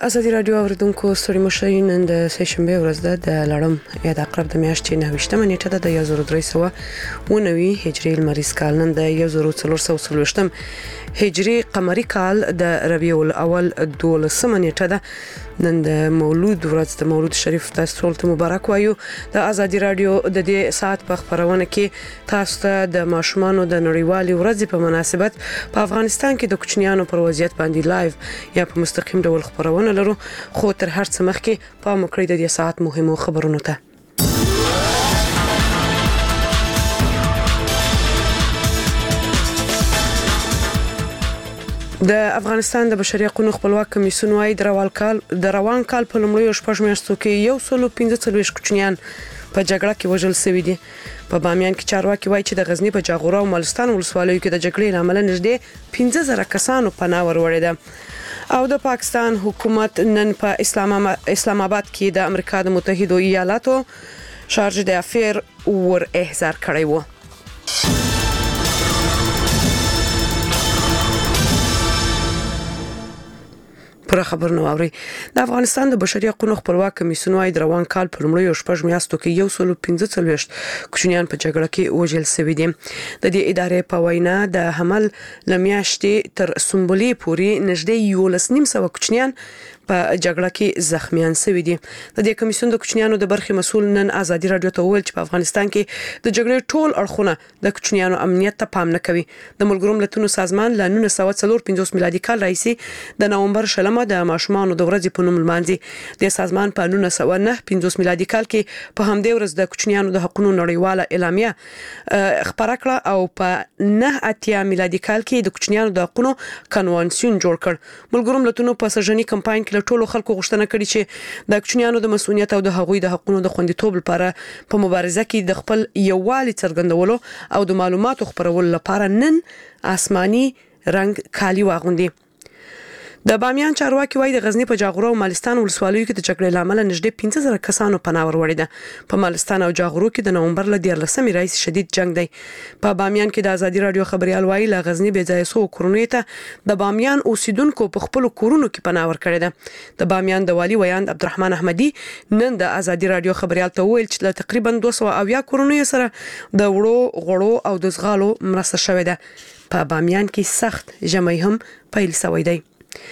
ازادي رادیو اوریدونکو ستړي مشئ نن د سهشنبه ورځ د لړم یا د عقرب د میاشتې 9 نیټه د 1390 هجری لمریز کال نن د 1440 هجری قمری کال د ربیع الاول 12 نیټه ده نن د مولود ورځ د مولود شریف تاسو ته مبارک وایو د ازادي رادیو د دې ساعت په خبرونه کې تاسو ته د ماشومانو د نړیوالې ورځې په مناسبت په افغانستان کې د کوچنیانو پر وضعیت باندې لایو یا په مستقیم ډول خبرونه لرو خو تر هر څه مخکې په مکړې د دې ساعت مهمو خبرونو ته د افغانستان د بشري حقوقو خپلواک کمیسیون وايي د روان کال په لومړیو شپږ میاشتو کې 145 کوچنیان په جګړه کې وژل شوي دي په بامیان کې چارواکي وايي چې د غزنی په جاغوره او ملستان ولسوالیو کې د جګړې لامل نږدې 15000 کسانو پناه ورولې ده او د پاکستان حکومت نن په اسلام آباد کې د امریکا د متحده ایالاتو شارج د افیر ور احضار کړی و پر خبرونه اوري د افغانستان د بشري حقوقو خپلواک کمیسیون وايي د روان کال په لومړیو شپږ میاشتو کې 145 کوچنیان په جګړه کې وژل شوي دي د دې ادارې په وینا د حمل لمیاشتې تر سمبولي پوري نږدې 1.5 کوچنیان په جګړه کې زخمیان شوي دي د دې کمیسیون د کوچنیانو د برخې مسول نن ازادي رادیو ته ویل چې په افغانستان کې د جګړې ټول اړخونه د کوچنیانو امنیت ته پام نه کوي د ملګرو ملتونو سازمان له 1945 میلادي کال راهیسې د نومبر شلمه د ماشومانو د ورځې په نوم لمانځي د سازمان په 1995 میلادي کال کې په همدې ورځ د کوچنیانو د حقوقو نړیواله اعلامیه خبره کړه او په 9 میلادي کال کې د کوچنیانو د حقوقو کنوانسیون جوړ کړ ملګرو ملتونو په سژنی کمپاین له ټولو خلکو غوښتنه کړې چې د کوچنیانو د مسؤلیت او د حقوقو د حقوقو د خوندیتوب لپاره په مبارزه کې د خپل یووالي څرګندولو او د معلوماتو خپرولو لپاره نن آسماني رنگ کالی واغوندي د بامیان چارواکي وايي د غزنی په جاغوره او مالستان ولسوالیو کې د جګړې لامل نږدې 15000 کسانو پناه ورولې ده په مالستان او جاغوره کې د نومبر ل 14 رئیس شدید جنگ دی په بامیان کې د ازادي رادیو خبريال وايي ل غزنی به ځای سو کورونی ته د بامیان اوسیدونکو په خپل کورونو کې پناه ورکړې ده د بامیان د والی ویاند عبدالرحمن احمدي نن د ازادي رادیو خبريال ته ویل چې تقریبا 200 کورونی سره د وړو غړو او د زغالو مرسته شوې ده په بامیان کې سخت ژمي هم پیل شوی دی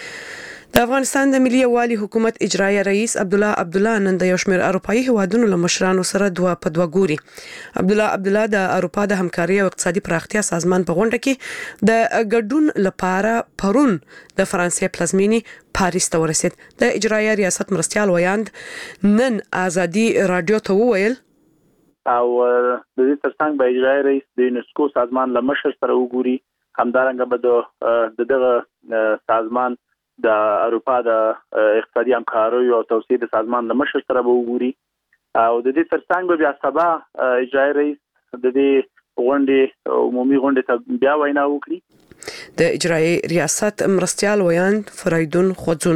د افغانستان د ملي یووالي حکومت اجرایي رئیس عبدالله نن د یو شمېر اروپאי هوادونو له مشرانو سره دوه ګوري عبدالله د اروپا د همکاري او اقتصادي پراختیا سازمان په غونډه کې د ګډون لپاره پرون د فرانسې پلازمینی پاریس ته ورسید د اجرایي ریاست مرستيال ویاند نن ازادي رادیو ته وویل او د دې ترڅنګ به اجرایي رئیس د یونسکو سازمان له مشر سره وګوري همدارنګه به دغه سازمان د اروپا د اقتصادي همکارۍ او توسعې د سازمان له مشر سره به وګوري او د دې ترڅنګ به بیا سبا اجرایي رئیس د دې غونډې عمومي غونډې ته بیا وینا وکړي د اجرایي ریاست مرستيال ویاند فریدون خوځون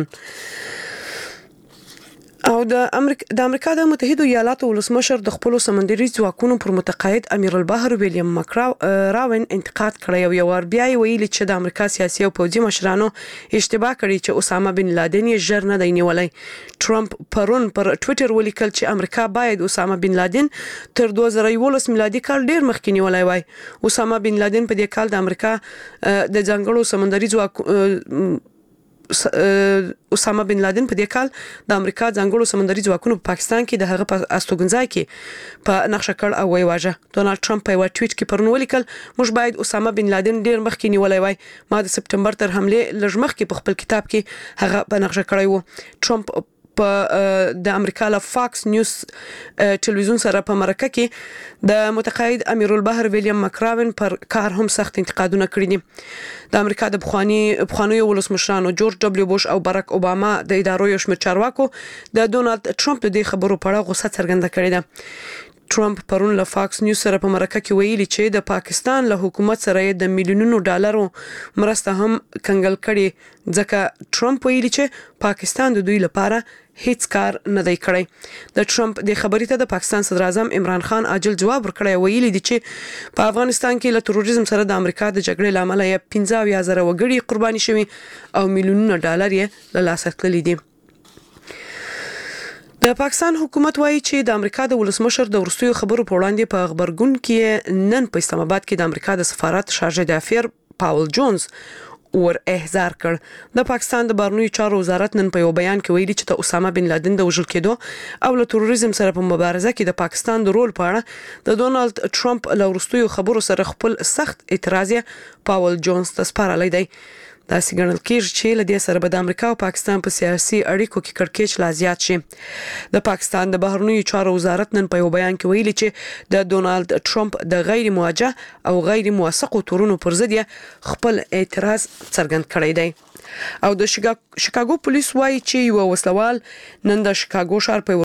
او د امریکا د متحده ایالاتو ولسمشر د خپل سمندري ځواکونو پر متقاعد امیر البحر ویلیام مکراون انتقاد کړی او یو بیا ویلي چې د امریکا سیاسي او پوځي مشرانو اشتباه کړی چې اسامه بن لادن یې ژر نه دی نیولای ټرمپ پرون پر ټوئیټر ولیکل چې امریکا باید اسامه بن لادن تر 2011 میلادي کال ډیر مخکې نیولای وای اسامه بن لادن په دې کال د امریکا د ځنګړو سمندري ځواک اسامه بن لادن په دې کال د امریکا ځنګړو سمندري ځواکونو په پاکستان کې د هغه په استوګنځای کې په نقشه کړ او وایواژه ډونالد ټرمپ په ټویټ کې پرون ولیکل موږ باید اسامه بن لادن ډیر مخکې نیولای وای ما د سپټمبر تر حمله لږ مخکې په خپل کتاب کې هغه په نقشه کړی وو ټرمپ په د امریکا له فاکس نیوز ټلویزیون سره په مرکه کې د متقاعد امیر البحر ویلیام مکراون پر کار هم سخت انتقادونه کړی دي د امریکا د بخوانی ولسمشرانو جورج دبليو بوش او باراک اوباما د ادارو یو شمېر چارواکو د ډونالد ټرمپ د خبرو په اړه غوسه څرګنده کړې ده ټرمپ پرون له فاکس نیوز سره په مرکه کې ویلي چې د پاکستان له حکومت سره د میلیونونو ډالرو مرسته هم کنګل کړي ځکه ټرمپ ویلي چې پاکستان د دوی لپاره هیڅ کار نه دی کړی د ټرمپ د خبرې ته د پاکستان صدر اعظم عمران خان عاجل جواب ورکړی ویلي دی چې په افغانستان کې له تروریزم سره د امریکا د جګړې لامل 15000 وګړي قرباني شوي او میلیونونه ډالر یې له لاسه تللي دي د پاکستان حکومت وایي چې د امریکا د ولسمشر د ورستیو خبرو په وړاندې په خبرګون کې نن په اسلام آباد کې د امریکا د سفارت شارجه دافیر پاول جونز ور احضار کړ. د پاکستان د بهرنیو چارو وزارت نن په یو بیان کې ویلي چې د اسامه بن لادن د وژل کېدو او له تروریزم سره په مبارزه کې د پاکستان د رول په اړه د ډونالد ټرمپ له ورستیو خبرو سره خپل سخت اعتراض پاول جونز ته سپارلی دی. دا څنګه کېږي چې لدې سره به د امریکا او پاکستان په سیاسي اړیکو کې کړکېچ لا زیات شي. د پاکستان د بهرنیو چارو وزارت نن په یو بیان کې ویلي چې د ډونالد ټرمپ د غیر موجه او غیر موثقو تورونو پر ضد خپل اعتراض څرګند کړی دی. او د شیکاګو پولیس وایي چې یو وسلوال نن د شیکاګو ښار په